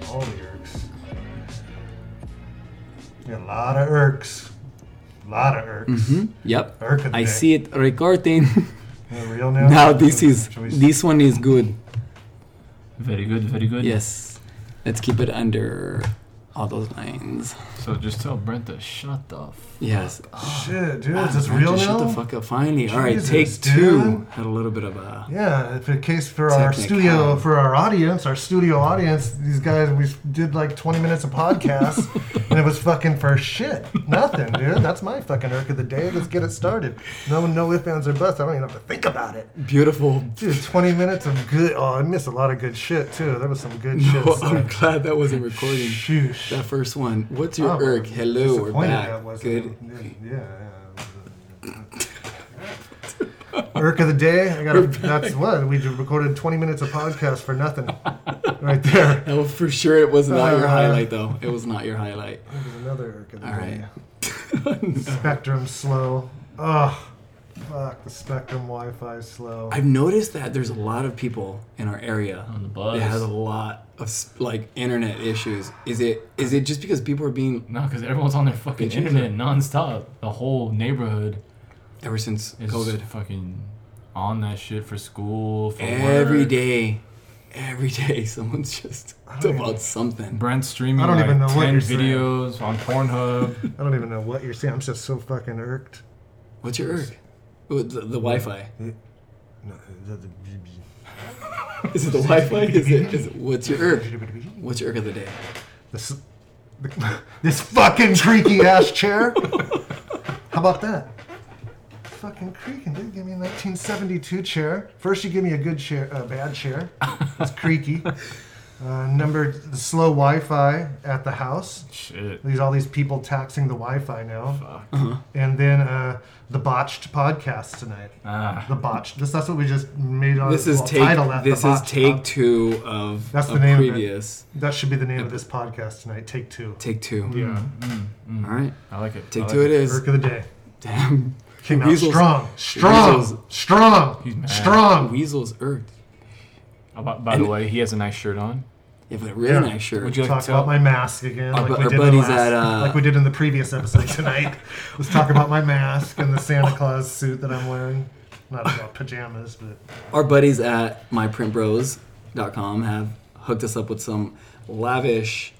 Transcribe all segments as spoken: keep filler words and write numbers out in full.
all the irks. Yeah, a lot of irks. A lot of irks. Mm-hmm. Yep. Irk of the I day. see it recording. Yeah, real now? Now this is Should we- this one is good. Very good, very good. Yes. Let's keep it under all those lines. So just tell Brent to shut the f- Yes. Shit, dude, Ah, is this man, real just now? Shut the fuck up. Finally. All right, Jesus, take two. dude. Had a little bit of a. Yeah, if in case for our studio, Technicality. for our audience, our studio audience, these guys, we did like twenty minutes of podcast, and it was fucking for shit. Nothing, dude. That's my fucking irk of the day. Let's get it started. No, no ifs, ands, or buts. I don't even have to think about it. Beautiful. Dude, twenty minutes of good. Oh, I missed a lot of good shit too. There was some good shit. No, said. I'm glad that wasn't recording. Shoosh. That first one. What's your Oh, irk? Hello, we're disappointed back. that wasn't- Good. Yeah. yeah. Irk of the day. I got. That's what we just recorded twenty minutes of podcast for nothing, right there. No, for sure it was not your Uh, highlight though. It was not your highlight. There's another irk of the All day. right. Spectrum slow. Oh, fuck. The Spectrum Wi-Fi is slow. I've noticed that there's a lot of people in our area on the bus. that has a lot of s- like internet issues. Is it is it just because people are being No, because everyone's on their fucking Good internet nonstop. The whole neighborhood ever since is COVID fucking on that shit for school, for every work. day, every day someone's just I don't about even- something. Brent's streaming I don't like even know what ten you're saying. videos on Pornhub. I don't even know what you're saying. I'm just so fucking irked. What's your irk? Oh, the, the Wi-Fi. No, the- the- Is it the Wi-Fi? Is it? Is it? What's your irk? What's your irk of the day? This, this fucking creaky ass chair. How about that? Fucking creaking, dude. Give me a nineteen seventy-two chair. First, you give me a good chair, a bad chair. It's creaky. Uh, number the slow Wi-Fi at the house. Shit. There's all these people taxing the Wi-Fi now. Fuck. Uh-huh. And then uh, the botched podcast tonight. Ah. The botched. This, that's what we just made on This is well, take. title that, the This is botched take pod- two of That's the of name of it. previous. That should be the name of this podcast tonight. Take two. Take two. Yeah. Mm, mm. All right. I like it. Take I like two. It is. Irk of the day. Damn. Came out Weasel's- strong. Strong. Weasel's- Strong. He's mad. Strong. Weasel's irked. Oh, by by And- the way, he has a nice shirt on. Yeah, but really Yeah. nice shirt. Would you like Talk to tell? about my mask again, Our like, bu- we our did in the buddies last, at, uh, like we did in the previous episode tonight. Let's talk about my mask and the Santa Claus suit that I'm wearing. Not about pajamas, but Our buddies at my print bros dot com have hooked us up with some lavish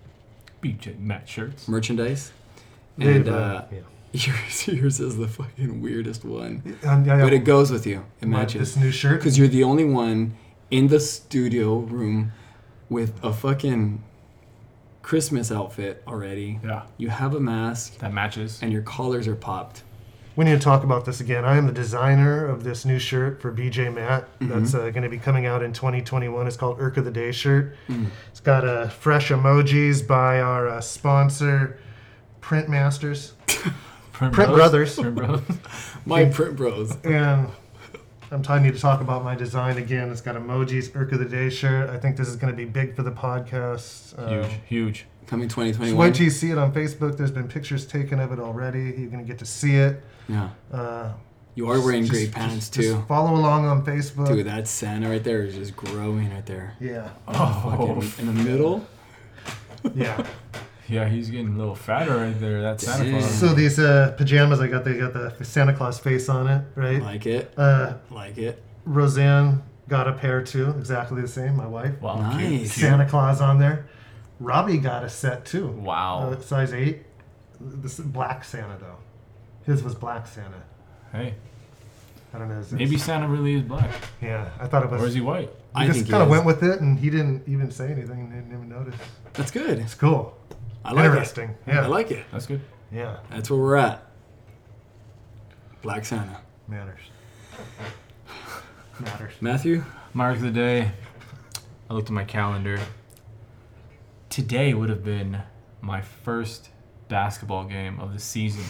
B J Matt shirts. merchandise. They- And uh, uh, yeah. yours, yours is the fucking weirdest one. Um, yeah, yeah. But it goes with you. It My- matches. This new shirt. Because you're the only one in the studio room with a fucking Christmas outfit already. Yeah. You have a mask That matches. and your collars are popped. We need to talk about this again. I am the designer of this new shirt for B J Matt. Mm-hmm. That's uh, going to be coming out in twenty twenty-one. It's called Irk of the Day shirt. Mm. It's got uh, fresh emojis by our uh, sponsor, Print Masters. Print, Print Brothers. Print Brothers. My print bros. And I'm telling you to talk about my design again. It's got emojis, Irk of the Day shirt. I think this is going to be big for the podcast. Um, Huge, huge. Coming twenty Just twenty-one. wait till you see it on Facebook. There's been pictures taken of it already. You're going to get to see it. Yeah. Uh, You are wearing just- great just- pants just too. follow along on Facebook. Dude, that Santa right there is just growing right there. Yeah. Oh, Fucking in the middle. Yeah. yeah, he's getting a little fatter right there. That's Santa Dang. Claus. So these uh, pajamas, I got they got the Santa Claus face on it, right? Like it. Uh, Like it. Roseanne got a pair too, exactly the same. My wife, Wow, Nice. cute, cute. Santa Claus on there. Robbie got a set too. Wow. Uh, size eight. This is black Santa though. His was black Santa. Hey, I don't know. Is maybe Santa really is black, Yeah, I thought it was. or is he white? I I just think he kind of is. went with it, and he didn't even say anything. And didn't even notice. That's good. It's cool. I like Interesting. it. Yeah. I like it. That's good. Yeah. That's where we're at. Black Santa. Manners. Matters. Matthew? Mark of the day. I looked at my calendar. Today would have been my first basketball game of the season.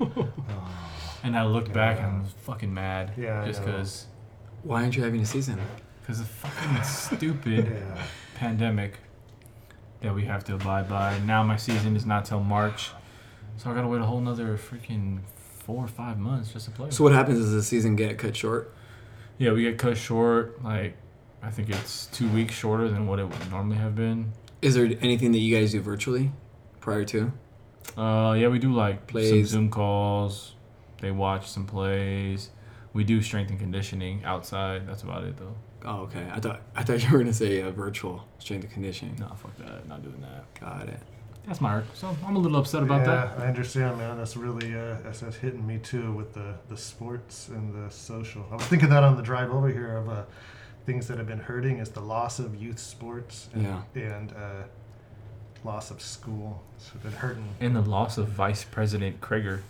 And I looked back and I was fucking mad. Yeah, I Just know. because Why aren't you having a season? because of fucking stupid Yeah. pandemic that we have to abide by. Now my season is not till March. So I gotta wait a whole nother freaking four or five months just to play. So what happens is the season get cut short? Yeah, we get cut short. Like, I think it's two weeks shorter than what it would normally have been. Is there anything that you guys do virtually prior to? Uh, yeah, we do like Plays. some Zoom calls. They watch some plays. We do strength and conditioning outside. That's about it, though. Oh, okay. I thought I thought you were gonna say uh, virtual strength and conditioning. No, fuck that. Not doing that. Got it. That's my irk. So I'm a little upset about yeah, that. I understand, man. That's really uh, that's, that's hitting me too with the, the sports and the social. I was thinking that on the drive over here of uh, things that have been hurting is the loss of youth sports and, Yeah. and uh, loss of school. It's been hurting. And the loss of Vice President Krieger.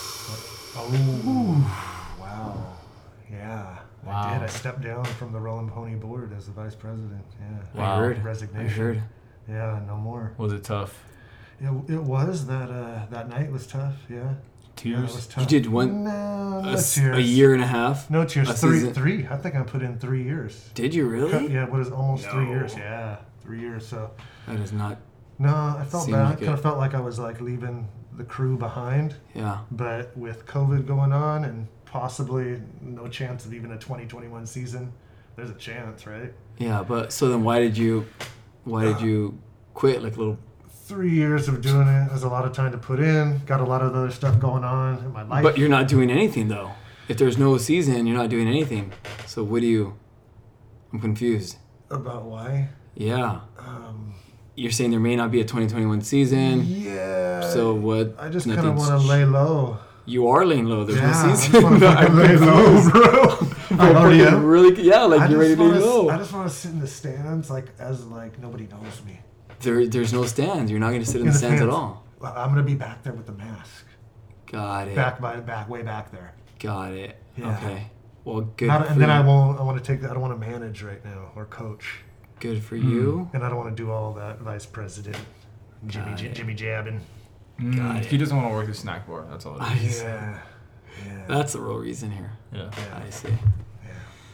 Oh, wow. Yeah. I Wow. did. I stepped down from the Rolling Pony board as the vice president. Yeah. Wow. I heard. Resignation. I heard. Yeah, no more. Was it tough? It, it was that uh, that night was tough. Yeah. Yeah, it Tears? was tough. You did one No, no a, s- tears. a year and a half. No tears. a Three, season? three. I think I put in three years. Did you really? Yeah, what is it, almost three No. years? Yeah, three years. So That is not. no, I felt Seemed bad. like kind it. of felt like I was like leaving the crew behind. Yeah. But with COVID going on and possibly no chance of even a twenty twenty-one season, there's a chance, right? Yeah, but so then why did you, why did you quit? Like a little. Three years of doing it. There's a lot of time to put in. Got a lot of other stuff going on in my life. But you're not doing anything though. If there's no season, you're not doing anything. So what do you? I'm confused. About why? Yeah. Um, You're saying there may not be a twenty twenty-one season. yeah. So what? I just kind of nothing's- want to lay low. You are laying low. There's yeah, no I just season. want to No, I'm lay low, confused. bro. I You're already fucking am. really, yeah, like I you're ready just to lay wanna, low. I just want to sit in the stands, like as like nobody knows me. There, there's no stands. You're not going to sit in, the stands at all. Well, I'm gonna be back there with the mask. Got it. Back by back, way back there. Got it. Yeah. Okay. Well, good. Not, for and then you. I won't. I want to take. I don't want to manage right now or coach, Good for you. and I don't want to do all that vice president, Jimmy Got J- it. Jimmy jabbing. Mm, Got it. he doesn't want to work the snack bar. That's all it I- is. Yeah, yeah. That's the real reason here. Yeah. yeah. I see. yeah.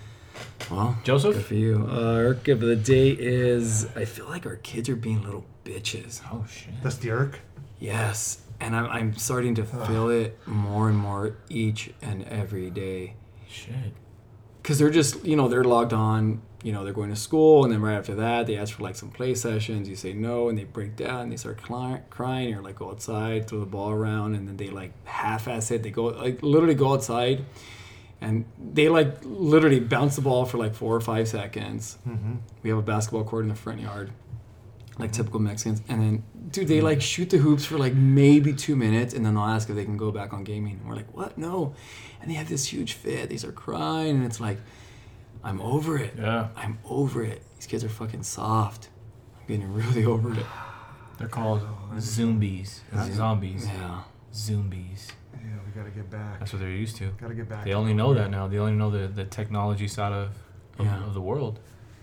Well, Joseph? good for you. Uh, our gift of the day is I feel like our kids are being little bitches. Oh, shit. That's the irk. Yes. And I'm, I'm starting to feel it more and more each and every day. Shit. Because they're just, you know, they're logged on, you know, they're going to school, and then right after that, they ask for like some play sessions. You say no, and they break down, and they start cry- crying. You're like, go outside, throw the ball around, and then they like half-ass it. They go, like, literally go outside, and they like literally bounce the ball for like four or five seconds. Mm-hmm. We have a basketball court in the front yard, like typical Mexicans. And then, dude, they like shoot the hoops for like maybe two minutes, and then they'll ask if they can go back on gaming. And we're like, what? No. And they have this huge fit. They start crying, and it's like, I'm over it. Yeah. I'm over it. These kids are fucking soft. I'm getting really over it. They're called zombies. Zombies. Yeah. Zombies. Yeah, we gotta get back. That's what they're used to. Gotta get back. They only know that now. They only know the, the technology side of, of, Yeah. of the world.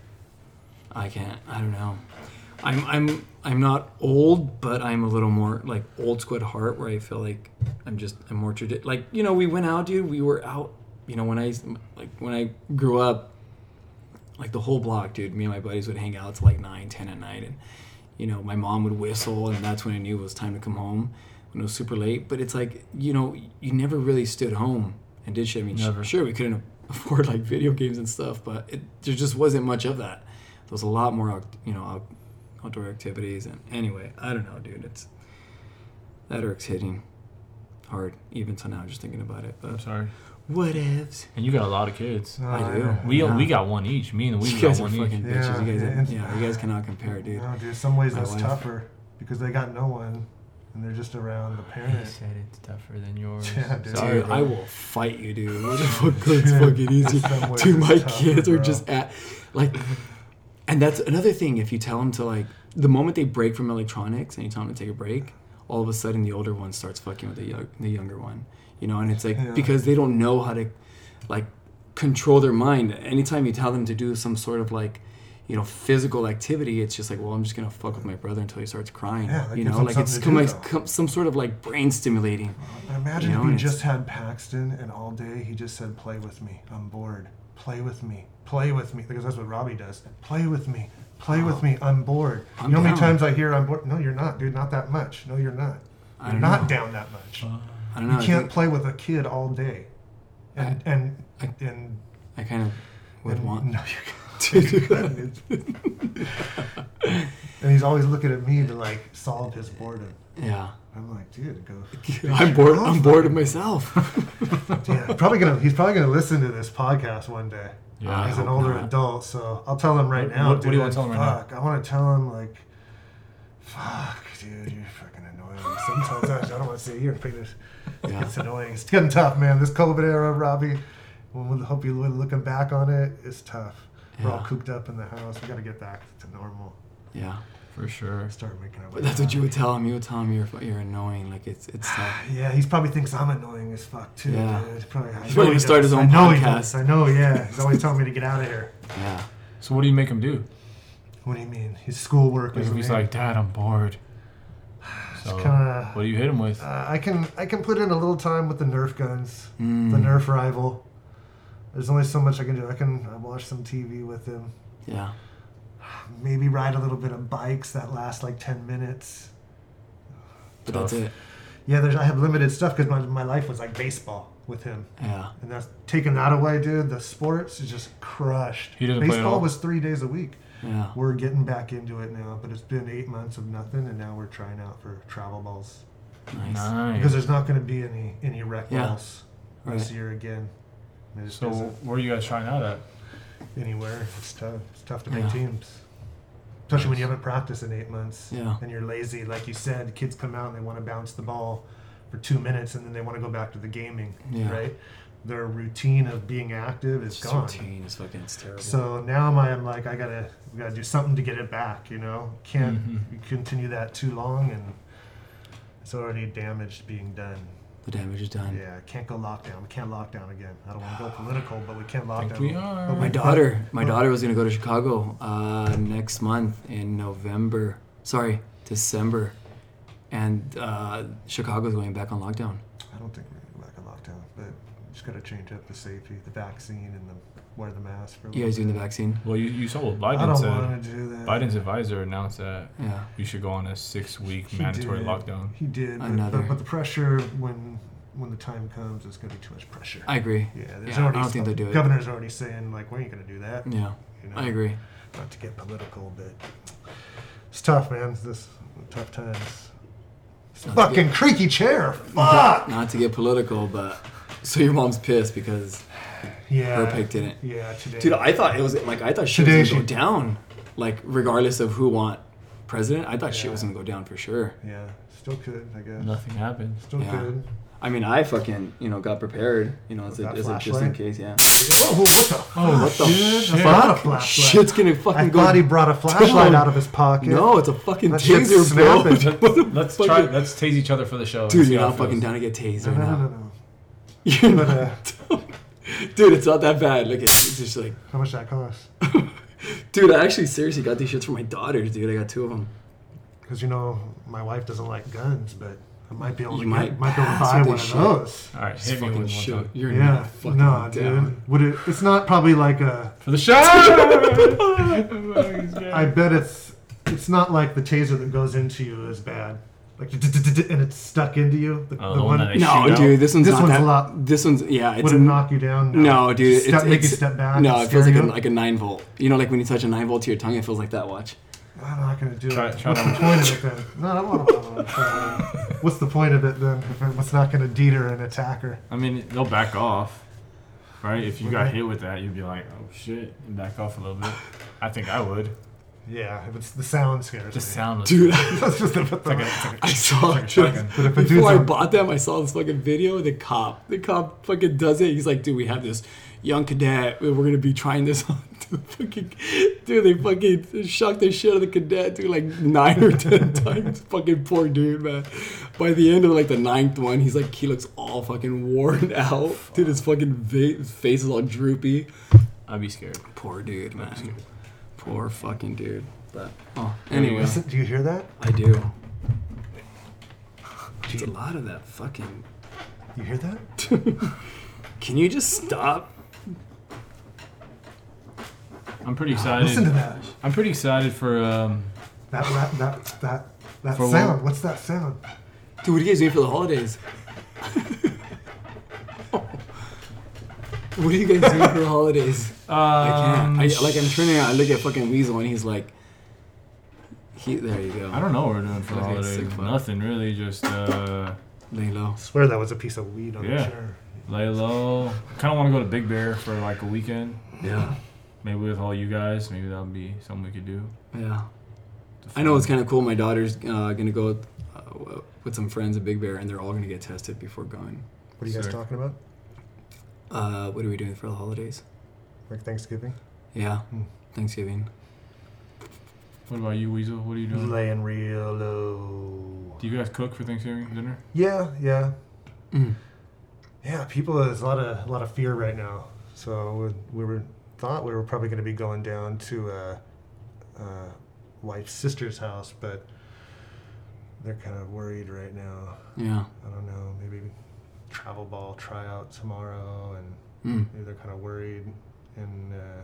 I can't. I don't know. I'm I'm I'm not old, but I'm a little more like old school at heart, where I feel like I'm just I'm more tradi- like you know we went out, dude. We were out. You know when I like when I grew up, like the whole block, dude. Me and my buddies would hang out till like nine, ten at night, and you know my mom would whistle, and that's when I knew it was time to come home. When it was super late, but it's like you know you never really stood home and did shit. I mean, Never. sure we couldn't afford like video games and stuff, but it, there just wasn't much of that. There was a lot more, out- you know, out, outdoor activities. And anyway, I don't know, dude. It's that irk's hitting hard even till now, just thinking about it. I'm But sorry. whatevs. And you got a lot of kids. No, I do. know. We Yeah. we got one each. Me and the we You got guys are one each. fucking Yeah, bitches. You guys, yeah, are, it's- yeah, you guys cannot compare, dude. No, dude. Some ways My that's wife. tougher because they got no one, and they're just around the He parent. said it's tougher than yours. Yeah, dude. Sorry, Dude, bro. I will fight you, dude. What the fuck? It's fucking easy. Some ways Dude, it's my tougher, kids are bro. just at, like, and that's another thing. If you tell them to, like, the moment they break from electronics and you tell them to take a break, all of a sudden the older one starts fucking with the, young, the younger one. You know, and it's like, Yeah. because they don't know how to, like, control their mind. Anytime you tell them to do some sort of, like, you know, physical activity, it's just like, well, I'm just gonna fuck with my brother until he starts crying. Yeah, that you gives know, them like it's something to come do, like though. come, some sort of like brain stimulating. Imagine You know, if we and it's- just had Paxton and all day he just said, "Play with me. I'm bored. Play with me. Play with me." Because that's what Robbie does. Play with me. Play with me. I'm bored. I'm you know how many down. times I hear I'm bored? No, you're not, dude. Not that much. No, you're not. I You're don't not know. down that much. I don't know. You I can't think play with a kid all day. And I- and I- and, I kind of would and want no, you can't. And he's always looking at me to like solve his boredom. Yeah. I'm like, dude, go. I'm bored. I'm bored of myself. Yeah, probably gonna. He's probably gonna listen to this podcast one day. Yeah, I As an hope older not. adult, so I'll tell him right What- now. what- what dude, do you wanna tell him right now? fuck, I want to tell him like, fuck, dude, you're fucking annoying. Sometimes I don't want to say you're penis. Yeah. It's annoying. It's getting tough, man. This COVID era, Robbie. We'll hope you looking back on it. It's tough. We're all Yeah. cooped up in the house. We got to get back to normal. Yeah. For sure. Start making our way. But that's what back. you would tell him. You would tell him you're you're annoying. Like it's it's tough. Yeah, he probably thinks I'm annoying as fuck too. Yeah. Dude. Probably, I He's know probably he gonna start does. his own I know he podcast. does. I know. Yeah, he's always telling me to get out of here. Yeah. So what do you make him do? What do you mean? His schoolwork Like is. if he's amazing. like, Dad, I'm bored. So kinda- what do you hit him with? Uh, I can I can put in a little time with the Nerf guns, Mm. the Nerf rival. There's only so much I can do. I can uh, watch some T V with him. Yeah. Maybe ride a little bit of bikes that last like ten minutes. But that's Tough. it. Yeah, there's I have limited stuff because my, my life was like baseball with him. Yeah. And that's taking that away, dude. The sports is just crushed. He doesn't play at Baseball all? was three days a week. Yeah. We're getting back into it now, but it's been eight months of nothing, and now we're trying out for travel balls Nice. Nice. because there's not going to be any any rec Yeah. balls this Right. year again. It just So isn't where are you guys trying out at? anywhere. It's tough. It's tough to Yeah. make teams, especially when you haven't practiced in eight months. Yeah. And you're lazy, like you said. Kids come out and they want to bounce the ball for two minutes, and then they want to go back to the gaming. Yeah. Right. Their routine of being active is Just gone. routine is fucking it's terrible. So now I'm, I'm like, I gotta, we gotta do something to get it back. You know, can't Mhm. continue that too long, and it's already damaged being done. the damage is done. Yeah, can't go lockdown. We can't lock down again. I don't want to go political, but we can't lock Think down. we are. But My we- daughter, my but- daughter was gonna go to Chicago uh, next month in November. Sorry, December, and uh, Chicago's going back on lockdown. I don't think we're gonna go back on lockdown, but we just gotta change up the safety, the vaccine, and the wear the mask for. a You guys little doing the bit. vaccine? Well, you, you saw what I Biden don't said. want to do that. Biden's advisor announced that Yeah. we should go on a six-week He mandatory did. lockdown. He did, but, Another. but, but the pressure when when the time comes, it's gonna be too much pressure. I agree. Yeah, there's Yeah, I already don't think some- they'll do it. Governor's already saying like we ain't gonna do that. Yeah, You know, I agree. Not to get political, but it's tough, man. It's this tough times. It's Not to fucking creaky chair. Fuck. Not to get political, but so your mom's pissed because Yeah. her pick didn't. Yeah, today. Dude, I thought it was like I thought shit Today was gonna she- go down, like regardless of who want president. I thought shit Yeah. was gonna go down for sure. Yeah, still could, I guess. Nothing happened. Still Yeah. could. I mean, I fucking you know got prepared. You know, as With a, that as a just in flashlight? case. Yeah. Oh, what the? Oh, what the Dude, shit. that's not a flashlight. Shit's gonna fucking I go. thought he brought a flashlight down. out of his pocket. No, it's a fucking That shit's taser, bro. snapping. What the Let's fuck try. is- Let's tase each other for the show. and Dude, see you're how not it fucking feels. down to get tased No, right no, no, now. no, no. You're But, not. uh, Dude, it's not that bad. Look at it's just like, how much that cost? dude, I actually seriously got these shits for my daughters, dude. I got two of them. Because you know my wife doesn't like guns, but I might be able You to might get, might be able to pass buy with one this of shit. those. All right, Just hit me fucking with one shoot. time. You're Yeah, not fucking no, down. dude. Would it? It's not probably like a. For the show. I bet it's it's not like the taser that goes into you is bad, like and it's stuck into you. The, Oh, the the one one that they No, shoot out. dude, this one's This not one's that. a lot- This one's yeah, it's would it n- knock you down? no, dude. Step, it's, make you it's, step back. No, and it feels scare like a, you? like a nine volt. You know, like when you touch a nine volt to your tongue, it feels like that. Watch. I'm not gonna do Try- it. try What's to- the point of it then? No, I don't want to. What's the point of it then? If it- what's not gonna deter an attacker? I mean, they'll back off, right? If you Would got they? hit with that, you'd be like, "Oh shit," and back off a little bit. I think I would. Yeah, if it's the sound scares The me. sound was Dude, That's just the, It's like a, it's like a, I saw it's like a it. shotgun. But if a dude's Before I on- bought them, I saw this fucking video. The cop, the cop fucking does it. He's like, dude, we have this young cadet. We're gonna be trying this on. Dude, fucking, dude, they fucking shocked the shit out of the cadet, dude, like nine or ten times. Fucking poor dude, man. By the end of like the ninth one, he's like, he looks all fucking worn out. Dude, his fucking va- his face is all droopy. I'd be scared. Poor dude, man. scared. Poor fucking dude. But oh, Anyway. anyway, Listen, do you hear that? I do. It's a lot of that fucking. You hear that? Can you just stop? I'm pretty excited. Listen to that. I'm pretty excited for. Um, That that that that that For sound. what? What's that sound? Dude, what are you guys doing for the holidays? What are you guys doing for the holidays? I can't. um, I, like I'm turning around, I look at fucking Weasel and he's like, He, there you go. I don't know what we're doing for the Okay, holidays. sick fuck. Nothing really. Just uh, Lay low. I swear that was a piece of weed on Yeah. the chair. lay low. Kind of want to go to Big Bear for like a weekend. Yeah. Maybe with all you guys. Maybe that would be something we could do. Yeah. I know it's kind of cool. My daughter's uh, gonna go uh, with some friends at Big Bear, and they're all gonna get tested before going. What are you guys Sick. talking about? Uh, what are we doing for the holidays? Like Thanksgiving? Yeah, Hmm. Thanksgiving. What about you, Weasel? What are you doing? Laying real low. Do you guys cook for Thanksgiving dinner? Yeah, yeah. Mm. Yeah, people, there's a lot of a lot of fear right now. So we, we were thought we were probably going to be going down to uh, uh, wife's sister's house, but they're kind of worried right now. Yeah. I don't know, maybe travel ball tryout tomorrow, and Mm. maybe they're kind of worried. And uh,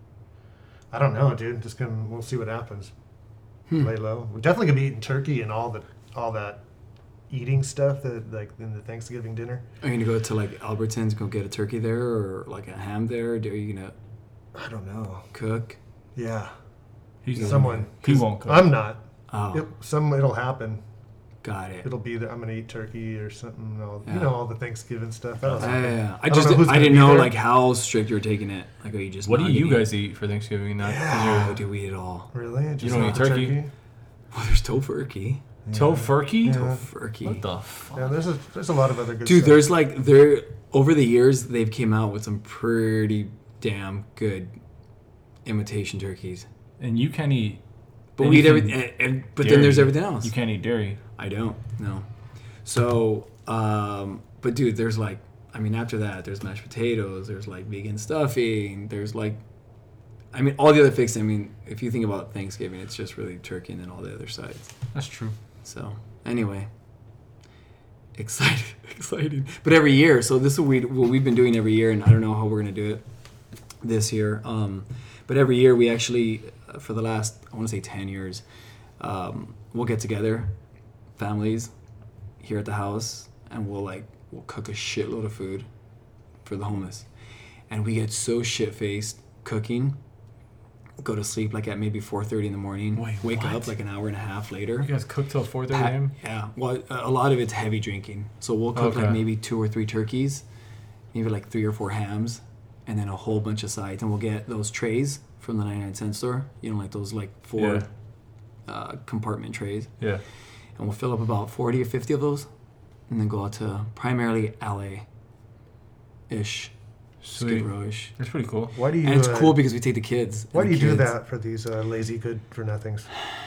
I don't know, dude. Just gonna we'll see what happens. Hmm. Lay low. We're definitely gonna be eating turkey and all the all that eating stuff that like in the Thanksgiving dinner. Are you gonna go to like Albertsons, go get a turkey there, or like a ham there? Or are you gonna I don't know. cook? Yeah, He's someone. He won't cook. I'm not. Oh, It, some it'll happen. got it. It'll be that I'm gonna eat turkey or something. All, Yeah. You know, all the Thanksgiving stuff. That'll Yeah, happen. yeah, yeah. I don't just know who's I gonna didn't be know there. like how strict you're taking it. Like, are you just What do not you gonna guys eat for Thanksgiving? Not Yeah. eat? Oh, do we eat it all? Really? Just don't not eat the turkey? Well, there's tofurkey. Tofurkey? Yeah. Tofurkey. What the fuck? Yeah, there's a there's a lot of other good Dude, stuff. there's like there over the years they've came out with some pretty damn good imitation turkeys. And you can't eat. But we eat anything everything. And, and, but then there's dairy. everything else. You can't eat dairy. I don't. No. So, um, but dude, there's like, I mean, after that, there's mashed potatoes. There's like vegan stuffing. There's like, I mean, all the other fixings. I mean, if you think about Thanksgiving, it's just really turkey and then all the other sides. That's true. So, anyway, excited, exciting. But every year, so this is what, we, what we've been doing every year, and I don't know how we're gonna do it this year. Um, but every year, we actually, uh, for the last, I want to say ten years, um, we'll get together, families, here at the house, and we'll like we'll cook a shitload of food for the homeless, and we get so shit faced cooking. Go to sleep like at maybe four thirty in the morning. Wait, wake what? up like an hour and a half later. You guys cook till four thirty Pa- a.m.? Yeah. Well, a a lot of it's heavy drinking. So we'll cook Okay. like maybe two or three turkeys, maybe like three or four hams, and then a whole bunch of sides. And we'll get those trays from the ninety-nine cent store. You know, like those like four Yeah. uh, compartment trays. Yeah. And we'll fill up about forty or fifty of those, and then go out to primarily L A-ish, Sweet. Skid Row-ish. That's pretty cool. Why do you? And it's uh, cool because we take the kids. Why and do the you do kids- that for these uh, lazy good for nothings?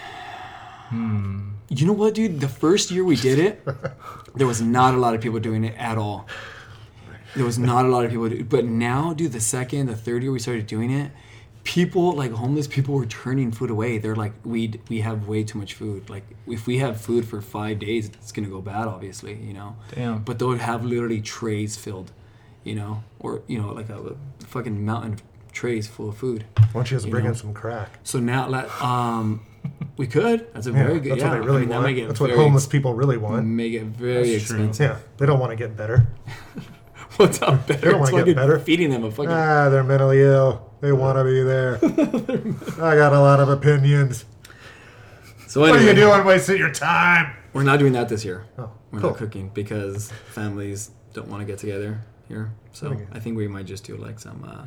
Hmm. You know what, dude? The first year we did it, there was not a lot of people doing it at all. There was not a lot of people. Do, but now, dude, the second, the third year we started doing it, people, like homeless people, were turning food away. They're like, we we have way too much food. Like, if we have food for five days, it's gonna go bad, obviously, you know. Damn. But they'll have literally trays filled, you know, or you know, like a, a fucking mountain of trays full of food. Why don't you just You bring know. in some crack? So now, let um, we could. That's a Yeah, very good. that's yeah, what they really I mean, that want. make it That's what very homeless ex- people really want. Make it very That's true. expensive. Yeah, they don't want to get better. What's up better? They don't It's wanna get fucking better. Feeding them a fucking. Ah, they're mentally ill. They want to be there. I got a lot of opinions. so What anyway, are you doing wasting your time? we're not doing that this year. Oh, We're cool. not cooking because families don't want to get together here. So Okay. I think we might just do like some, uh,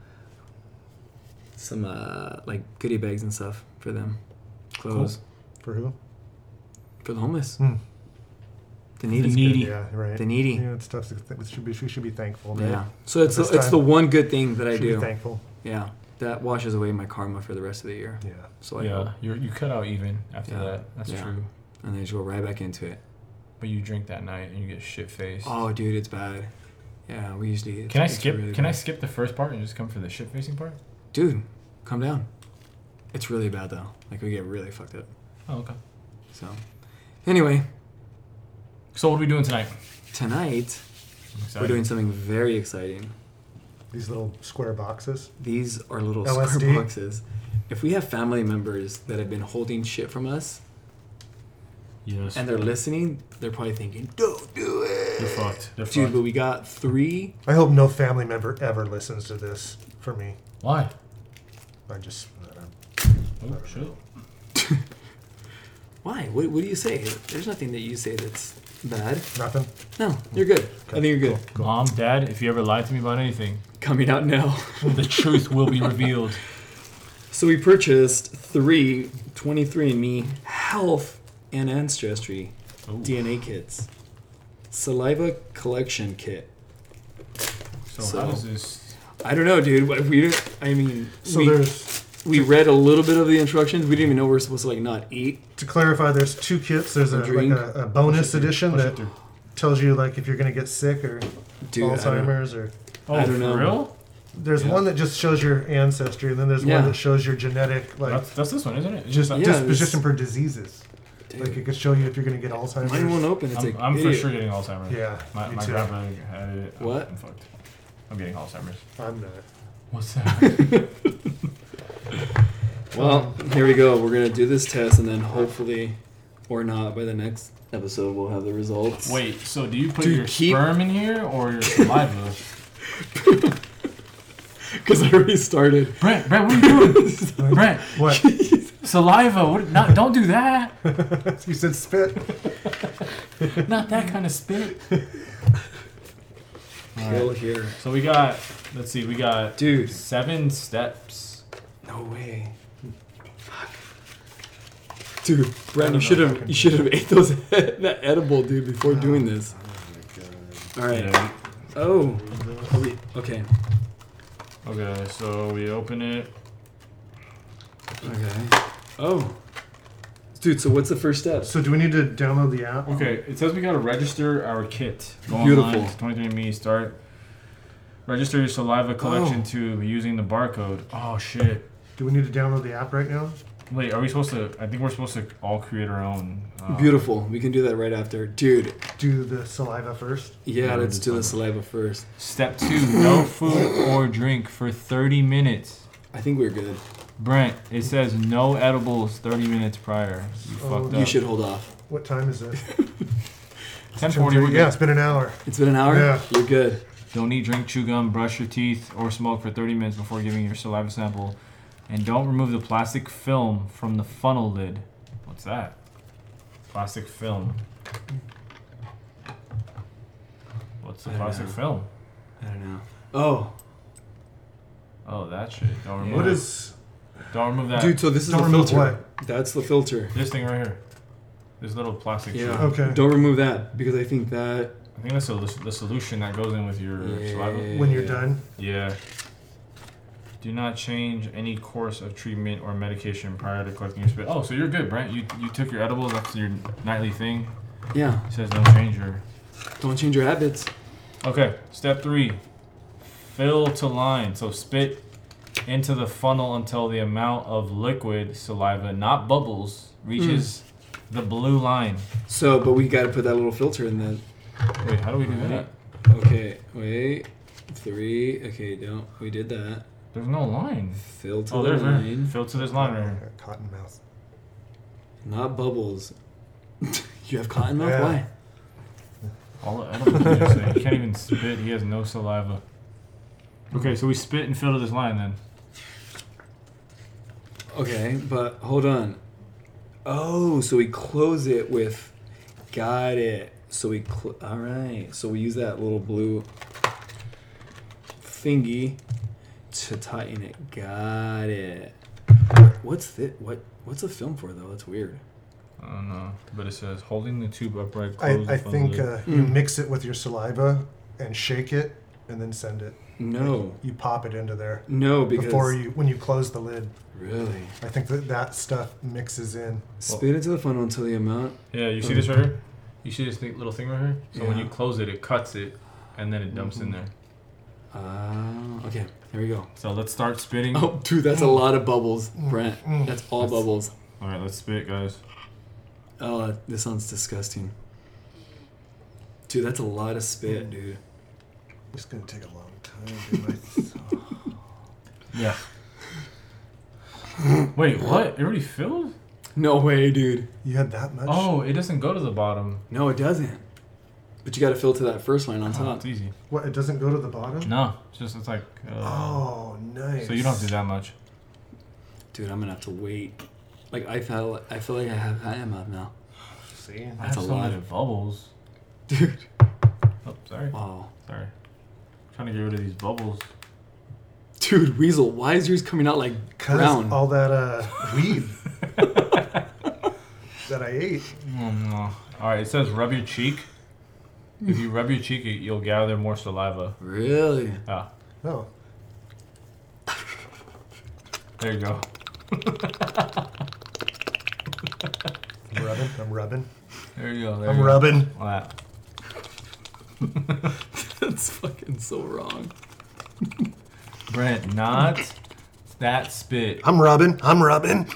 some uh, like goodie bags and stuff for them, clothes For who? for the homeless, Hmm. the needy. The needy. Yeah, right. The needy. Yeah, it's stuff that we should be, we should be thankful, man. Yeah. So it's the, This it's time, the one good thing that I should be do. thankful. Yeah. That washes away my karma for the rest of the year. Yeah. So I Yeah. hope. You you cut out even after Yeah. that. That's Yeah. true. And then just go right back into it. But you drink that night and you get shit faced. Oh, dude, it's bad. Yeah, we usually. It's, Can I it's skip? really Can I bad. skip the first part and just come for the shit facing part? Dude, calm down. It's really bad though. Like we get really fucked up. Oh, okay. So, anyway, So what are we doing tonight? tonight I'm excited. we're doing something very exciting. These little square boxes. These are little L S D? square boxes. If we have family members that have been holding shit from us Yes. and they're listening, they're probably thinking, "Don't do it." They're fucked. They're Dude, fucked. but we got three. I hope no family member ever listens to this for me. Why? I just. Uh, Oh shit. Why? What, what do you say? There's nothing that you say that's bad. Nothing. No, you're good. I think you're good. Cool. Mom, Dad, if you ever lied to me about anything, Coming out now. the truth will be revealed. So we purchased three twenty-three and me health and ancestry Ooh. D N A kits. Saliva collection kit. So, So- how does this? I don't know, dude. What- We, I mean, So we, there's, we read a little bit of the instructions. We didn't even know we were supposed to like not eat. to clarify, there's two kits. There's a, A like drink. a, a bonus edition Push it that through. tells you like if you're gonna get sick or Dude, I don't- Alzheimer's or. Oh, I don't for know. real? There's Yeah. one that just shows your ancestry, and then there's Yeah. one that shows your genetic like That's, that's this one, isn't it? It's just that- Yeah, disposition it's- for diseases. Dude, Like it could show you if you're gonna get Alzheimer's. mine won't open. It's I'm, like I'm for idiot. sure getting Alzheimer's. Yeah, My, me my too. grandpa had it. I'm- What? I'm fucked. I'm getting Alzheimer's. I'm not. What's that? Well, here we go. We're gonna do this test, and then hopefully, or not, by the next episode we'll have the results. Wait, so do you put Dude, your keep- sperm in here or your saliva? Because I already started. Brent, Brent, what are you doing? Brent, What? saliva. What? Not, don't do that. You said spit. Not that kind of spit. Kill here, So we got. Let's see. We got dude. seven steps. No way. Fuck. Dude, Brad, you should have you should have ate those that edible, dude, before doing this. All right. Yeah. Oh. Are we, okay. Okay, so we open it. Okay. Oh. Dude, so what's the first step? So do we need to download the app? Okay, it says we gotta register our kit. Go Beautiful. online, twenty-three and me, start. Register your saliva collection Oh. to using the barcode. Oh shit. Do we need to download the app right now? Wait, are we supposed to? I think we're supposed to all create our own. Uh, Beautiful. We can do that right after. Dude, Do the saliva first. yeah, Yeah, let's it's do the fine. saliva first. Step two: no food or drink for thirty minutes. I think we're good. Brent, it says no edibles thirty minutes prior. You Oh, fucked You up. should hold off. What time is it? ten forty. We're Yeah, good. it's been an hour. It's been an hour? Yeah. You're good. Don't eat, drink, chew gum, brush your teeth, or smoke for thirty minutes before giving your saliva sample. And don't remove the plastic film from the funnel lid. What's that? Plastic film. What's the I don't plastic know. film? I don't know. Oh. Oh, that shit. Don't remove What it. is? Don't remove that. Dude, so this is Don't the remove filter. what? That's the filter. This thing right here. This little plastic Yeah. shit. Okay. Don't remove that because I think that I think that's the, the solution that goes in with your saliva. When you're Yeah. done. Yeah. Do not change any course of treatment or medication prior to collecting your spit. Oh, so you're good, Brent. You you took your edibles. That's your nightly thing. Yeah. It says no change your. Don't change your habits. Okay, step three. Fill to line. So spit into the funnel until the amount of liquid saliva, not bubbles, reaches the blue line. So, but we got to put that little filter in then. Wait, how do we do that? Okay, wait. Three. Okay, don't. We did that. There's no line. Fill to Oh, the there's there. line. Fill to this line right here. Cotton mouth. Not bubbles. You have cotton mouth? Yeah. Why? All the edibles are just saying. He can't even spit. He has no saliva. Okay, so we spit and fill to this line then. Okay, but hold on. Oh, so we close it with. Got it. So we. Cl- all right. So we use that little blue thingy to tighten it. Got it. What's this? What? What's the film for though? That's weird. I don't know, but it says holding the tube upright. I, Close I the funnel think lid. uh, you Mm. mix it with your saliva and shake it and then send it. No. You pop it into there No, because before you when you close the lid. really I think that that stuff mixes in. spit into the funnel until the amount. Yeah, you see this right here? You see this thing, little thing right here? So when Yeah. you close it, it cuts it, and then it dumps in there. Ah, okay. There we go. So let's start spitting. Oh, dude, that's a lot of bubbles, Brent. Mm. That's all That's- bubbles. All right, let's spit, guys. Oh, this sounds disgusting. Dude, that's a lot of spit, dude. It's gonna take a long time. Dude. Yeah. Wait, what? It already filled? No way, dude. You had that much? Oh, it doesn't go to the bottom. No, it doesn't. But you got to fill to that first line on Oh, top. it's easy. What? It doesn't go to the bottom? No, it's just it's like. Uh, Oh, nice. So you don't have to do that much. Dude, I'm gonna have to wait. Like I felt, I feel like I have high mouth now, See? I That's have a so lot. many bubbles. dude. Oh, sorry. Wow, Sorry. trying to get rid of these bubbles. dude, Weasel, why is yours coming out like Cause brown? all that uh, weed that I ate. Oh, no. All right, it says rub your cheek. If you rub your cheek, you'll gather more saliva. Really? Ah, Oh, there you go. I'm rubbing. I'm rubbing. There you go. There I'm you rubbing. Go. Wow. That's fucking so wrong. Brent, not that spit. I'm rubbing. I'm rubbing.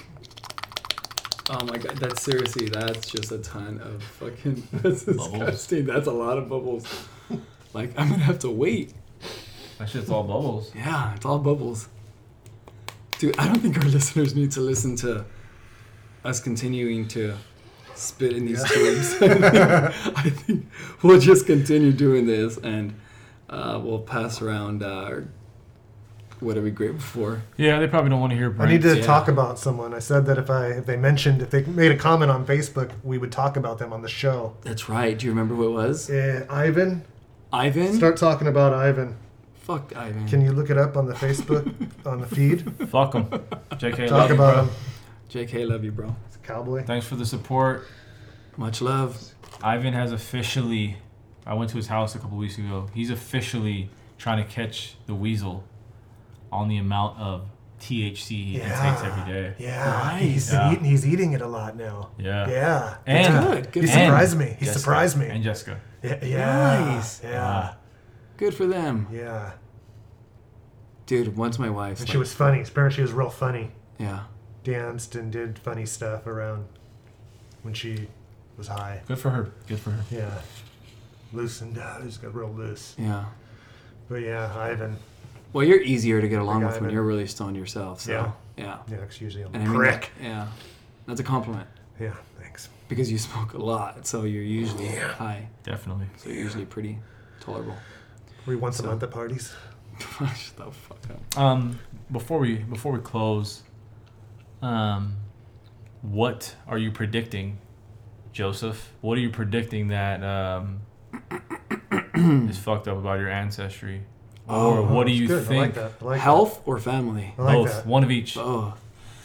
Oh my god, that's seriously, that's just a ton of fucking, that's Bubbles. disgusting. That's a lot of bubbles. Like, I'm gonna have to wait. That shit's all bubbles. Yeah, it's all bubbles. Dude, I don't think our listeners need to listen to us continuing to spit in these tubes. I, think, I think we'll just continue doing this and uh, we'll pass around uh, our, what are we grateful for? Yeah, they probably don't want to hear I Brent. need to yeah. talk about someone. I said that if I if they mentioned if they made a comment on Facebook, we would talk about them on the show. That's right. Do you remember who it was? Uh, Ivan. Ivan? Start talking about Ivan. Fuck Ivan. Can you look it up on the Facebook on the feed? Fuck them. J K, Talk love you, about bro. him. J K, love you, bro. It's a cowboy. Thanks for the support. Much love. Ivan has officially, I went to his house a couple weeks ago. He's officially trying to catch the weasel on the amount of T H C he Yeah. takes every day. Yeah, Nice. he's been Yeah. eating. He's eating it a lot now. Yeah. Yeah, And- yeah. Good, good He for him. surprised me. He Jessica. surprised me. And Jessica. Yeah, yeah, Nice. yeah, Good for them. yeah. Dude, once my wife's And like, she was funny. Apparently, she was real funny. yeah. Danced and did funny stuff around when she was high. Good for her. Good for her. Yeah, loosened. Uh, just got real loose. Yeah. But yeah, Ivan. Well, you're easier to get along Big with when Ivan. you're really stoned yourself. So, Yeah. yeah. Yeah, because usually I'm And a I mean, prick. that- yeah. That's a compliment Yeah, thanks. because you smoke a lot, so you're usually high. Definitely. So you're usually pretty tolerable. We once So- a month at parties. Shut the fuck up. Um, before we before we close, um, what are you predicting, Joseph? What are you predicting that um is fucked up about your ancestry, or Oh, what do that's you good. I like think? that. I like Health or family? that. I like Both, that. one of each. Oh.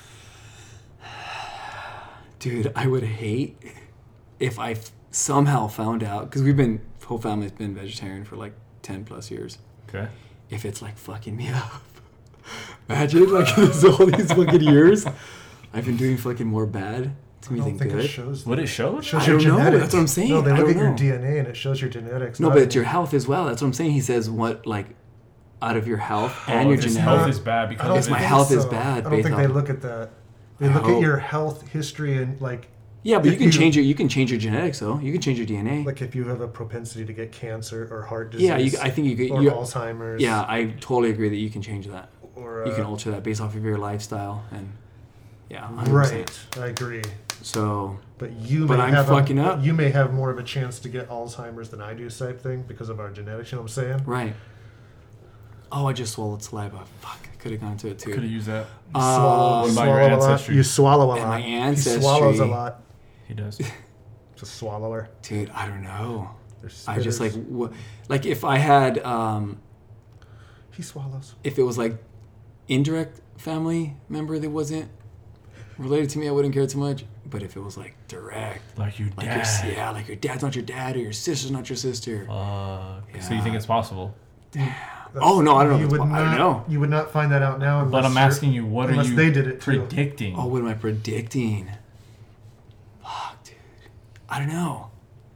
Dude, I would hate if I f- somehow found out, because we've been, whole family's been vegetarian for like ten plus years. Okay. If it's like fucking me up. Imagine like this all these fucking years, I've been doing fucking more bad to I me don't than think good. it shows. Would it show? It shows I your don't know. genetics. That's what I'm saying. No, they I look don't at your know. D N A and it shows your genetics. No, not but it's your- your health as well. That's what I'm saying. He says what like out of your health Oh, and your if his genetics. health is bad I because don't Is of my it. think health is so. bad I don't based think they on- look at that. They I look at hope. your health history and like Yeah, but you If can you- change your you can change your genetics though. You can change your D N A. like if you have a propensity to get cancer or heart disease. yeah, you, I think you could. or You, Alzheimer's. yeah, I totally agree that you can change that. Or You can uh, alter that based off of your lifestyle and yeah, one hundred percent. right. I agree. So But you But may I'm have fucking a, up. You may have more of a chance to get Alzheimer's than I do, type thing, because of our genetics. You know what I'm saying? right. Oh, I just swallowed saliva. Fuck, I could have gone to it Could have too. used that. You Uh, swallow, What about swallow your a lot. ancestry? You swallow a And lot. my He swallows a ancestry. lot. He does. It's a swallower. Dude, I don't know. They're I just like spitters. wh- like if I had um He swallows. if it was like indirect family member that wasn't related to me, I wouldn't care too much. But if it was like direct, Like your like your, dad. yeah, like your dad's not your dad or your sister's not your sister. Uh, So you Yeah. think it's possible? Oh, no, I don't know You if it's would po- I not, don't know. You would not find that out now. But unless I'm you're- asking you, what are unless you they did it too. predicting? Oh, what am I predicting? Fuck, dude. I don't know.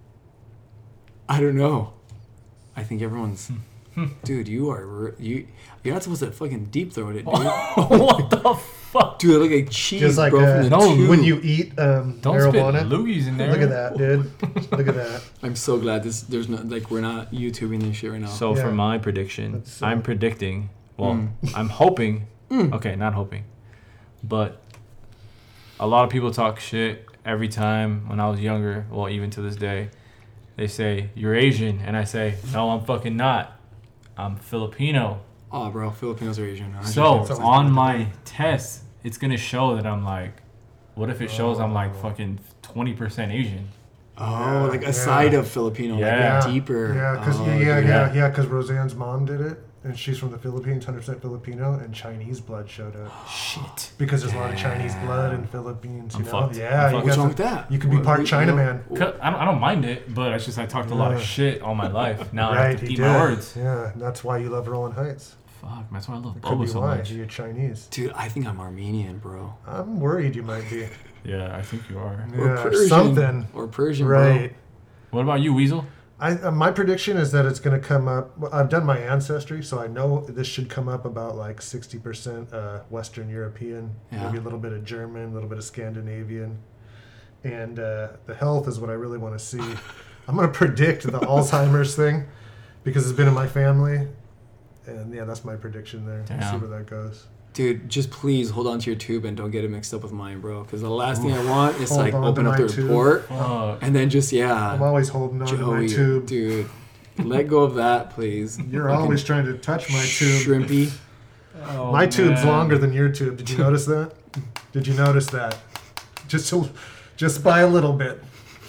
I don't know. I think everyone's. Dude, you are re- you. You're not supposed to fucking deep throat it, dude. What the fuck? Dude, I look like cheese, Just like bro, uh, from the no, tube. when you eat um, Don't marijuana. spit loogies in there. Look at that, dude. Look at that. I'm so glad this. There's no like we're not YouTubing this shit right now. So Yeah. for my prediction, That's, uh, I'm predicting. Well, Mm. I'm hoping. Mm. Okay, not hoping, but a lot of people talk shit every time when I was younger. Well, even to this day, they say you're Asian, and I say no, I'm fucking not. I'm Filipino. oh, bro, Filipinos are Asian. So It's always on been my test, it's gonna show that I'm like What if it shows I'm like fucking twenty percent Asian? Oh, Yeah, like a yeah. side of Filipino, Yeah. like deeper. Yeah, because oh, yeah, yeah, dude. yeah, yeah, because Roseanne's mom did it, and she's from the Philippines, one hundred percent Filipino, and Chinese blood showed up. Shit. Because there's a lot of Chinese blood in Philippines, you I'm know? fucked. Yeah, I'm you fucked. What's got wrong to- with that? You can be What- part you know- Chinaman. 'Cause I don't, I don't mind it, but it's just I talked a lot of Yeah. shit all my life. Now I Right, have to he eat did. my words. Yeah, and that's why you love Rolling Heights. Fuck, that's why I love Could Bubba be so why. much. You're Chinese. Dude, I think I'm Armenian, bro. I'm worried you might be. Yeah, I think you are. Or Yeah, Persian. something. Or Persian, Right. What about you, Weasel? I, uh, my prediction is that it's going to come up. Well, I've done my ancestry, so I know this should come up about like sixty percent uh, Western European, Yeah. maybe a little bit of German, a little bit of Scandinavian. And uh, the health is what I really want to see. I'm going to predict the Alzheimer's thing because it's been in my family. And yeah, that's my prediction there. We'll see Damn. where that goes. Dude, just please hold on to your tube and don't get it mixed up with mine, bro. Because the last thing I want is to Hold like on to open up my the tube. report Fuck. and then just, yeah. I'm always holding on to my Joey, tube. dude. Let go of that, please. You're Fucking always trying to touch my tube. Shrimpy. Oh, My tube's man. longer than your tube. Did you notice that? Did you notice that? Just so, just by a little bit.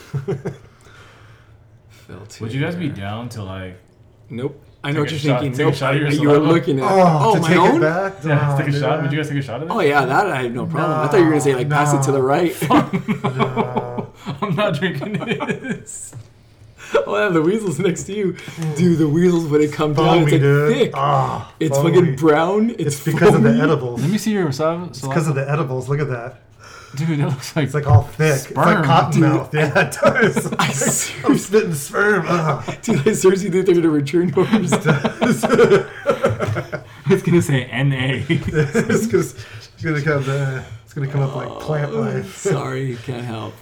Phil, too. Would you guys be down to like? Nope. I know what a you're shot- thinking. take a Nope. shot of your You were saliva? looking at. Oh, Oh, to my take own? it back? Yeah, Oh, take a dude, shot. I- Would you guys take a shot of it? Oh yeah, that I have no problem. I thought you were gonna say like pass it to the right. No. I'm not drinking this. Oh yeah, the weasel's next to you, dude. The weasels when it comes down, Foamy, it's like dude. thick. Ah, It's foamy. fucking brown. It's, It's because of foamy. the edibles. Let me see your saliva. It's because of the edibles. Look at that. Dude, that looks like It's like all thick. It's like Sperm, cotton dude. mouth. Yeah, it does. I I'm seriously, spitting sperm. Ah. dude, I seriously think they're gonna return yours. it's gonna say N A. it's, gonna, it's gonna come. Uh, it's gonna come up like plant life. Sorry, can't help.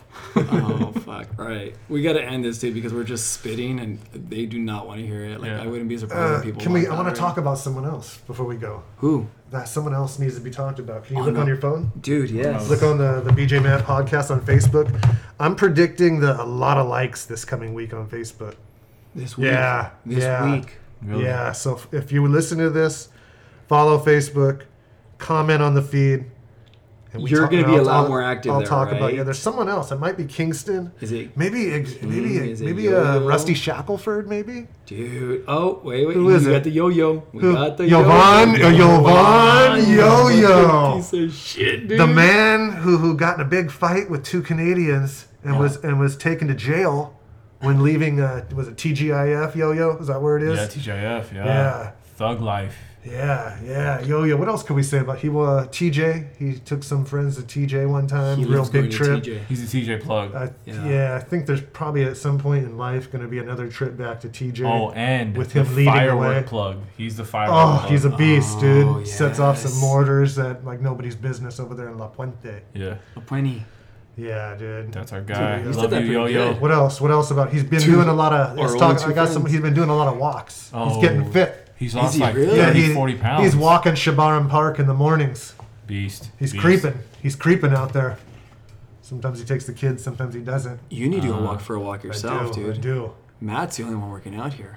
Oh fuck! All right, we gotta end this dude because we're just spitting and they do not want to hear it. Like Yeah. I wouldn't be surprised Uh, if people. can we? walked I out want to right talk about someone else before we go. Who? That someone else needs to be talked about. Can you Oh, look no. on your phone? Dude, yes. Look on the, the B J Matt podcast on Facebook. I'm predicting the, a lot of likes this coming week on Facebook. This week. Yeah, This yeah. week. Really? Yeah, so if, if you listen to this, follow Facebook, comment on the feed. and we You're talk- gonna and be a I'll- lot I'll- more active I'll there, talk about right? yeah. There's someone else. It might be Kingston. Is it, Maybe ex- maybe Mm, is it maybe uh, Yo-Yo? Rusty Shackelford. Maybe dude? Oh wait, wait. Who we is got it? the yo-yo. We Who? got the Yovan? yo-yo. Uh, Yovan Yo-Yo. Piece of shit, dude. the man who who got in a big fight with two Canadians and Yeah. was and was taken to jail when leaving. Uh, was it T G I F? Yo-Yo? Is that where it is? Yeah, T J F. Yeah. Yeah. Thug life. Yeah, yeah, yo, yo. What else could we say about he? Uh, T J. He took some friends to T J one time. He real loves big going to trip. T J. He's a T J plug. I, Yeah. yeah. I think there's probably at some point in life going to be another trip back to T J. Oh, and with the him leading firework away. plug. He's the firework Oh, plug. he's a beast, dude. Oh, Sets off some yes. mortars that like nobody's business over there in La Puente. Yeah, A plenty. Yeah, dude. that's our guy. Dude, he's Love did that you, yo pretty yo. good. What else? What else about? He's been Two- doing a lot of. our Let's only talk, two I got some. friends. He's been doing a lot of walks. Oh. He's getting fit. He's Is lost he like really? thirty, Yeah, he- forty pounds. He's walking Shabaram Park in the mornings. Beast. He's Beast. creeping. He's creeping out there. Sometimes he takes the kids. Sometimes he doesn't. You need to go Uh, walk for a walk yourself, I do. dude. I do. Matt's the only one working out here.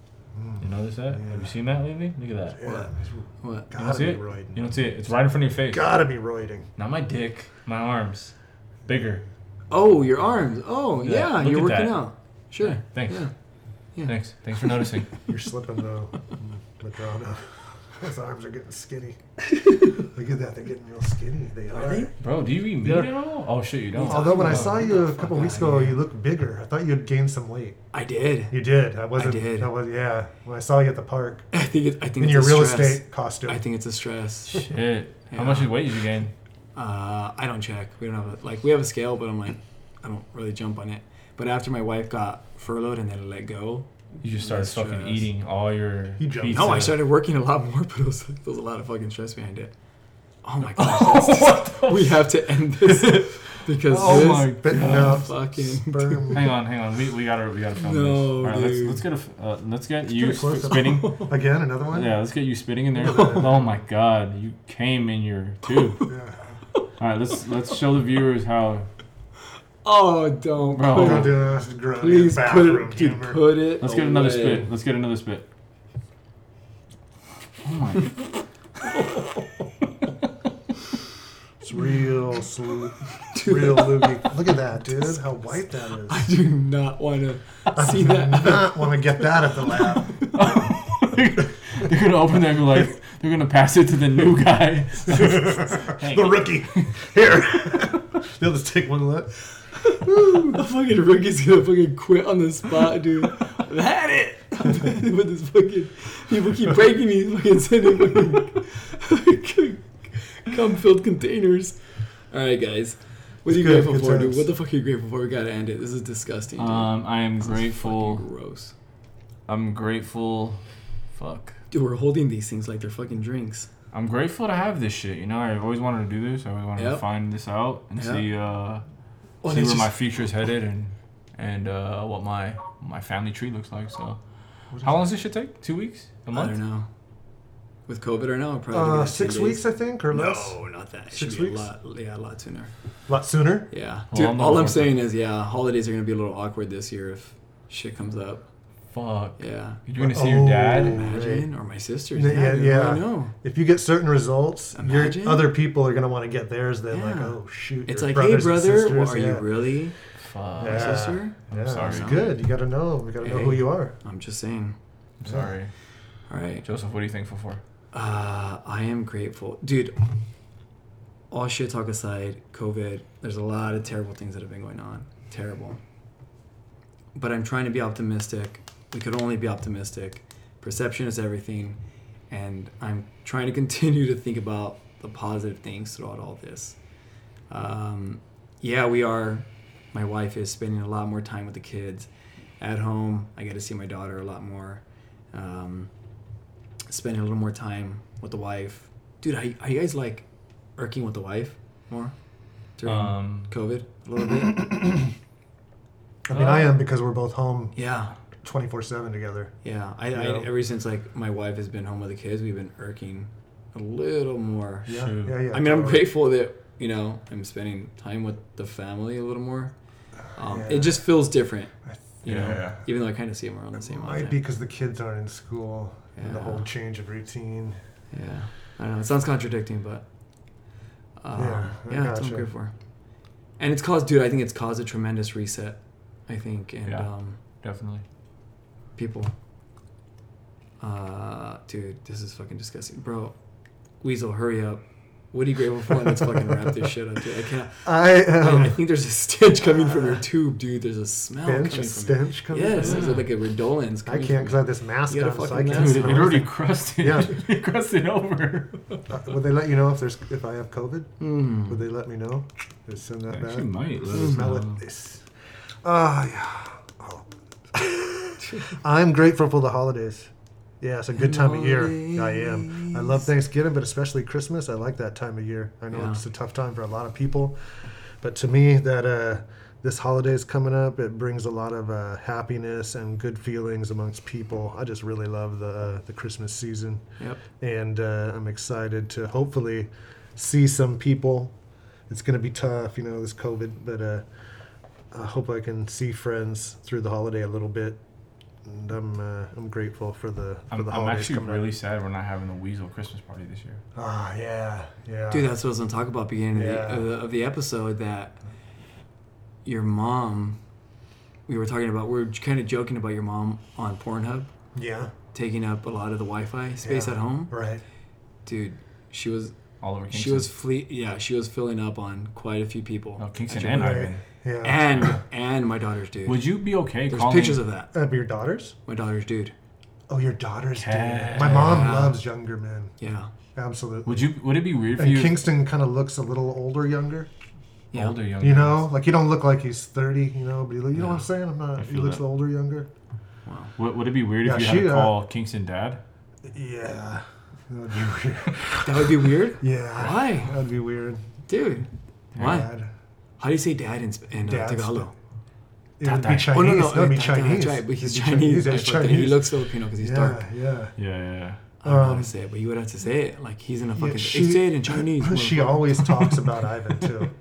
You notice that? Have you seen that lately? Look at that. Yeah. What? You don't Gotta see be it? roiding. You don't see it. It's right in front of your face. Gotta be roiding. Not my dick. My arms. Bigger. Oh, your arms. Oh, Yeah, yeah, look you're at working that. out. Sure. Yeah, thanks. Yeah. Yeah. Thanks. Thanks for noticing. You're slipping though, Madrona. His arms are getting skinny. Look at that. They're getting real skinny. They are. they? Bro, do you eat meat Yeah. at all? Oh shit, you don't. Although when I Oh, saw get you the a fuck couple outta weeks ago, here. you looked bigger. I thought you had gained some weight. I did. You did. I wasn't. I did. That was yeah. When I saw you at the park I think it, I think in it's your a real stress. estate costume. I think it's a stress. Shit. How Yeah. much weight did you gain? Uh, I don't check. We don't have a like we have a scale, but I'm like I don't really jump on it. But after my wife got furloughed and then let go, You just started Less fucking stress. eating all your He jumped. pizza. no, I started working a lot more, but it was, there was a lot of fucking stress behind it. Oh my gosh, that's just- we have to end this because Oh this my Spitting God. out fucking sperm. Hang on, hang on. We, we gotta we gotta film No, this. All right, let's dude. let's get a f- uh, let's get Let's you get a close-up. sp- spitting. Again, another one. Yeah, let's get you spitting in there. Oh my god, you came in your tube. Yeah. All right, let's let's show the viewers how. oh don't Bro. put Don't it, do this. Grow please put bathroom it dude, humor. put it Let's get another away. spit. Let's get another spit. Oh my. It's real slow. Dude, Real loogie. Look at that, dude. How white that is. I do not want to see I do that. not want to get that at the lab. They're gonna open them and like they're gonna pass it to the new guy. The rookie. Here. They'll just take one look. The fucking rookie's gonna fucking quit on the spot, dude. I've had it. With this fucking people keep breaking these fucking sending fucking cum-filled containers. All right, guys. What are you Good, grateful good for, dude? times. What the fuck are you grateful for? We gotta end it. This is disgusting, dude. Um, I am This is grateful. fucking gross. I'm grateful. Fuck. Dude, we're holding these things like they're fucking drinks. I'm grateful to have this shit. You know, I always wanted to do this. I always wanted Yep. to find this out and Yep. see uh, Oh, see and where it's my just- future's headed and and uh, what my my family tree looks like. So, how long does this shit take? Two weeks? A I month? don't know. With COVID right now, probably Uh, like six ten weeks, days. I think, or less. No, not that. It Six should be weeks? a lot. Yeah, a lot sooner. A lot sooner. Yeah, Well, dude. I'm not all I'm for- saying is, yeah, holidays are gonna be a little awkward this year if shit comes up. Fuck. Yeah. You're gonna see your dad? Oh. Imagine, or my sisters. Yeah, Yeah, yeah, yeah. I yeah. know. If you get certain results, your Imagine. other people are gonna want to get theirs. Then like, Yeah. oh shoot, It's your like, hey, brothers and brother, sisters, well, are yeah. you really Fuck. my Yeah. sister? I'm Yeah, sorry. it's good. You gotta know. We gotta know Hey. who you are. I'm just saying. I'm sorry. All right. Joseph, what are you thankful for? Uh, I am grateful, dude. All shit talk aside, COVID. There's a lot of terrible things that have been going on. Terrible. But I'm trying to be optimistic. We could only be optimistic. Perception is everything, and I'm trying to continue to think about the positive things throughout all this. Um, yeah, we are. My wife is spending a lot more time with the kids at home. I get to see my daughter a lot more. Um, spending a little more time with the wife. Dude, are you, are you guys like irking with the wife more during Um, COVID a little bit? I mean, I am because we're both home Yeah, twenty-four seven together. yeah. I, I Yeah. ever since like my wife has been home with the kids, we've been irking a little more. Yeah, True. yeah, yeah. I mean, I'm totally. grateful that you know I'm spending time with the family a little more. Um, Yeah. It just feels different, you know. Yeah. Even though I kind of see them around the same Might time. be because the kids aren't in school and the Yeah. whole change of routine. Yeah, I don't know. It sounds contradicting, but uh, Yeah, yeah, I that's what I'm gotcha. grateful for. And it's caused, dude. I think it's caused a tremendous reset. I think, and Yeah. um, Definitely. people. Uh, dude, this is fucking disgusting, bro. Weasel, hurry up. What are you grateful for? Let's fucking wrap this shit up, dude. I can't. I I, um, I think there's a stench coming from your tube, dude. There's a smell stench, coming a from stench coming. Yes, from there's it? like a redolence. I coming can't from because I have this mask You on, got a so I fucking can't mask Dude, smell it already anything. crusted. Yeah. It crusted over. Uh, would they let you know if there's if I have COVID? Mm. Would they let me know? They send that Actually, back. might. Let Mm. us Smell know. it. This. Ah, yeah. Oh. I'm grateful for the holidays. Yeah, it's a good time of year. I am. I love Thanksgiving, but especially Christmas. I like that time of year. I know Yeah. it's a tough time for a lot of people, but to me, that uh, this holiday is coming up. It brings a lot of uh, happiness and good feelings amongst people. I just really love the uh, the Christmas season, Yep. and uh, I'm excited to hopefully see some people. It's going to be tough, you know, this COVID, but uh, I hope I can see friends through the holiday a little bit. And I'm uh, I'm grateful for the for I'm, the I'm holidays actually coming really up. sad we're not having a Weasel Christmas party this year. Ah, yeah, yeah. Dude, that's what I was gonna talk about beginning Yeah. of, the, of, the, of the episode. That your mom, we were talking about. We were kind of joking about your mom on Pornhub yeah, taking up a lot of the Wi-Fi space yeah. at home. Right. Dude, she was All over Kingston. she was fle- yeah she was filling up on quite a few people. Oh, Kingston At and your- Right. Ivan. Yeah. and and my daughter's dude. Would you be okay There's calling... pictures of that. Uh, your daughters? My daughter's dude. Oh, your daughters. Cat. Do. My mom Yeah. loves younger men. Yeah. Absolutely. Would you? Would it be weird for And you? Kingston kind of looks a little older, younger. Yeah. Older, younger. You know, like you don't look like he's thirty. You know, but you, look, you know Yeah. what I'm saying. I'm I not. He feel looks that. older, younger. Wow. Would, would it be weird Yeah, if you she, had to uh, call Kingston dad? Yeah. That'd be weird. That would be weird. Yeah. Why, That'd be weird. dude? Why? Dad. How do you say dad in, Sp- in uh, Dad's Tagalog? It would be Dad. Chinese. Oh no, no, That'd be uh, Chinese. That's right, but he's It'd be Chinese. It's I forget. Chinese. He looks Filipino because he's yeah, dark. Yeah. Yeah, yeah, yeah. I don't know how Um, to say it, but you would have to say it like he's in a fucking. she- say it in Chinese. She motherfucker. always talks about Ivan too. Does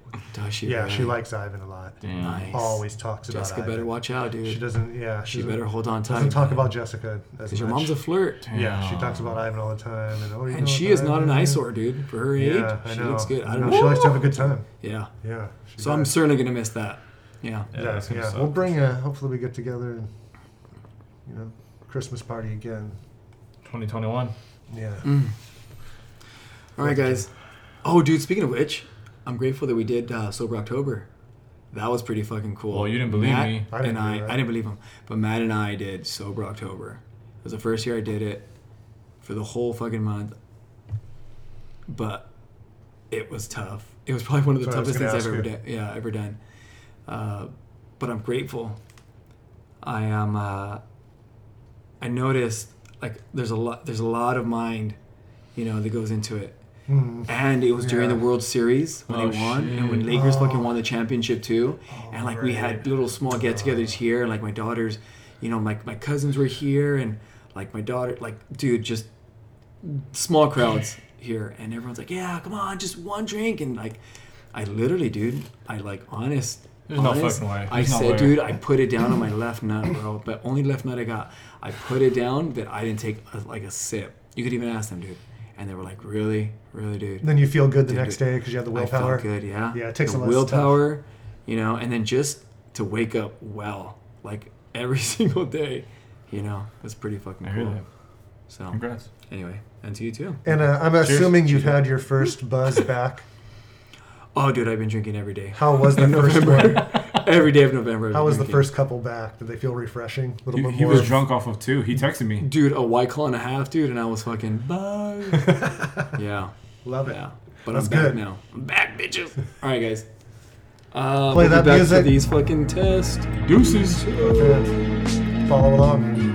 she? Yeah, really? she likes Ivan a lot. Damn. Nice. Always talks about Jessica Ivan. better watch out, dude. She doesn't. Yeah, She doesn't- better hold on tight. Doesn't talk about Jessica as Because your much. mom's a flirt. Yeah, she Damn. talks about Ivan all the time, and oh, you And know she what, is not an Ivan- eyesore, dude. For her age, Yeah, I she know. looks good. I I don't know. know. She likes to have a good time. Yeah. Yeah. she So I'm does. certainly gonna miss that. Yeah. Yeah, Yeah, that's gonna yeah. suck. We'll bring a. Hopefully, we get together and you know, Christmas party again. twenty twenty-one. Yeah. Mm. All right, guys. Oh, dude. Speaking of which, I'm grateful that we did uh, Sober October. That was pretty fucking cool. Well, you didn't believe Matt me. I didn't and I, believe that. I didn't believe him, but Matt and I did Sober October. It was the first year I did it for the whole fucking month, but it was tough. It was probably one of the That's what I was toughest things gonna I've ask ever you. done. Yeah, ever done. Uh, but I'm grateful. I am. Uh, I noticed like there's a lot. There's a lot of mind, you know, that goes into it. Mm. And it was during Yeah. the World Series when Oh, they won, shit. and when Lakers fucking Oh. won the championship too. And like we had right. little small get-togethers here, and like my daughters, you know, my my cousins were here, and like my daughter, like dude, just small crowds here, and everyone's like, yeah, come on, just one drink, and like, I literally, dude, I like honest. There's no honest, fucking way. I There's no said, way. dude, I put it down on my left nut, bro, but only left nut I got. I put it down that I didn't take a, like a sip. You could even ask them, dude. And they were like, really? Really, dude? Then you feel good the Dude, next day because you have the I willpower. felt good, yeah. Yeah, it takes the a lot of willpower, you know, and then just to wake up well, like every single day, you know, that's pretty fucking I hear cool. that. So Congrats. anyway, and to you too. And uh, I'm Cheers. assuming you've had your first buzz back. Oh, dude, I've been drinking every day. How was the first one? Every day of November. I've How been was the drinking. first couple back? Did they feel refreshing? A little He, bit he more. was drunk off of two. He texted me. Dude, a White Claw and a half, dude, and I was fucking buzz. Yeah, Love it. yeah. But That's I'm back good. now. I'm back, bitches. All right, guys. Uh, Play we'll that be back music. for these fucking tests. Deuces. Okay. Follow along.